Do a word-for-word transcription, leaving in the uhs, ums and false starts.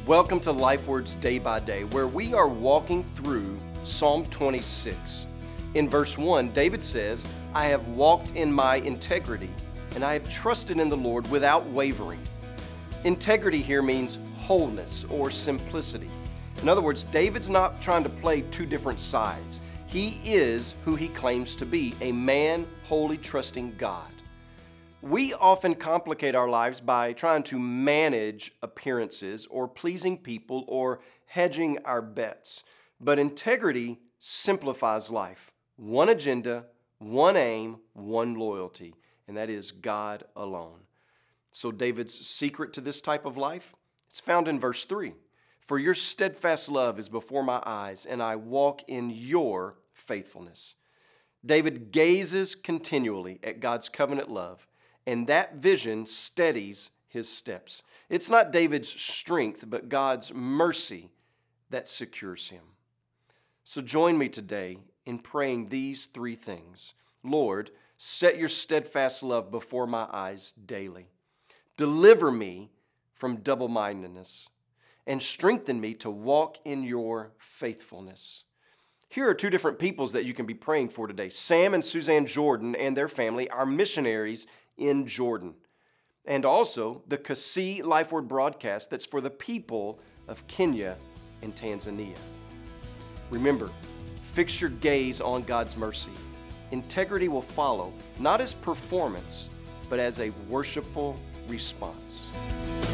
Welcome to Life Words Day by Day, where we are walking through Psalm twenty-six. In verse one, David says, I have walked in my integrity, and I have trusted in the Lord without wavering. Integrity here means wholeness or simplicity. In other words, David's not trying to play two different sides. He is who he claims to be, a man wholly trusting God. We often complicate our lives by trying to manage appearances or pleasing people or hedging our bets. But integrity simplifies life. One agenda, one aim, one loyalty, and that is God alone. So David's secret to this type of life, it's found in verse three. For your steadfast love is before my eyes, and I walk in your faithfulness. David gazes continually at God's covenant love, and that vision steadies his steps. It's not David's strength, but God's mercy that secures him. So join me today in praying these three things. Lord, set your steadfast love before my eyes daily. Deliver me from double-mindedness, and strengthen me to walk in your faithfulness. Here are two different peoples that you can be praying for today. Sam and Suzanne Jordan and their family are missionaries in Jordan. And also the Kasee Life Word broadcast that's for the people of Kenya and Tanzania. Remember, fix your gaze on God's mercy. Integrity will follow, not as performance, but as a worshipful response.